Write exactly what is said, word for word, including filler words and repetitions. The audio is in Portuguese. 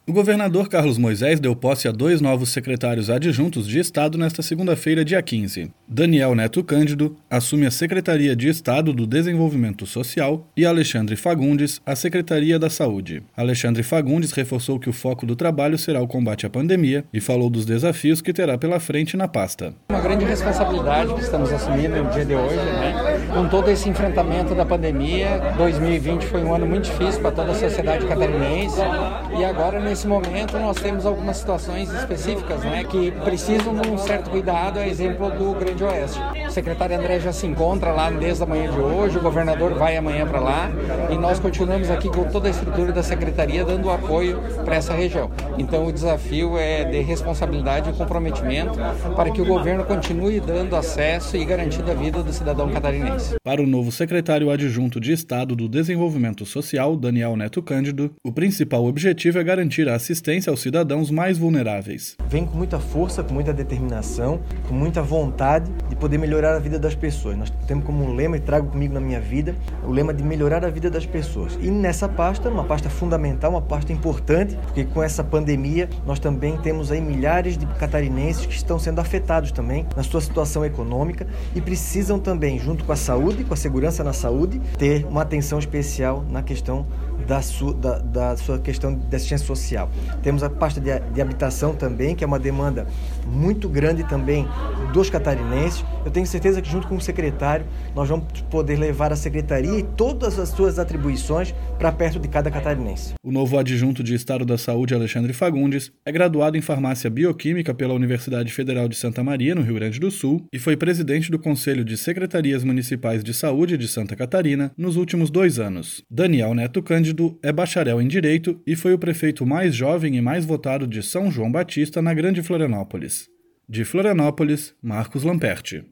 O governador Carlos Moisés deu posse a dois novos secretários adjuntos de Estado nesta segunda-feira, dia quinze. Daniel Neto Cândido assume a Secretaria de Estado do Desenvolvimento Social e Alexandre Fagundes a Secretaria da Saúde. Alexandre Fagundes reforçou que o foco do trabalho será o combate à pandemia e falou dos desafios que terá pela frente na pasta. Uma grande responsabilidade que estamos assumindo no dia de hoje, né? Com todo esse enfrentamento da pandemia, dois mil e vinte foi um ano muito difícil para toda a sociedade catarinense e agora, nesse momento, nós temos algumas situações específicas, né, que precisam de um certo cuidado, a exemplo do Grande Oeste. O secretário André já se encontra lá desde a manhã de hoje, o governador vai amanhã para lá e nós continuamos aqui com toda a estrutura da secretaria dando apoio para essa região. Então o desafio é de responsabilidade e comprometimento para que o governo continue dando acesso e garantindo a vida do cidadão catarinense. Para o novo secretário adjunto de Estado do Desenvolvimento Social, Daniel Neto Cândido, o principal objetivo é garantir a assistência aos cidadãos mais vulneráveis. Vem com muita força, com muita determinação, com muita vontade de poder melhorar a vida das pessoas. Nós temos como um lema, e trago comigo na minha vida, o lema de melhorar a vida das pessoas. E nessa pasta, uma pasta fundamental, uma pasta importante, porque com essa pandemia nós também temos aí milhares de catarinenses que estão sendo afetados também na sua situação econômica e precisam também, junto com a saúde, com a segurança na saúde, ter uma atenção especial na questão da sua, da, da sua questão de assistência social. Temos a pasta de, de habitação também, que é uma demanda muito grande também dos catarinenses. Eu tenho certeza que junto com o secretário nós vamos poder levar a secretaria e todas as suas atribuições para perto de cada catarinense. O novo adjunto de Estado da Saúde, Alexandre Fagundes, é graduado em farmácia bioquímica pela Universidade Federal de Santa Maria, no Rio Grande do Sul, e foi presidente do Conselho de Secretarias Municipais de Saúde de Santa Catarina nos últimos dois anos. Daniel Neto Cândido é bacharel em Direito e foi o prefeito mais jovem e mais votado de São João Batista na Grande Florianópolis. De Florianópolis, Marcos Lamperti.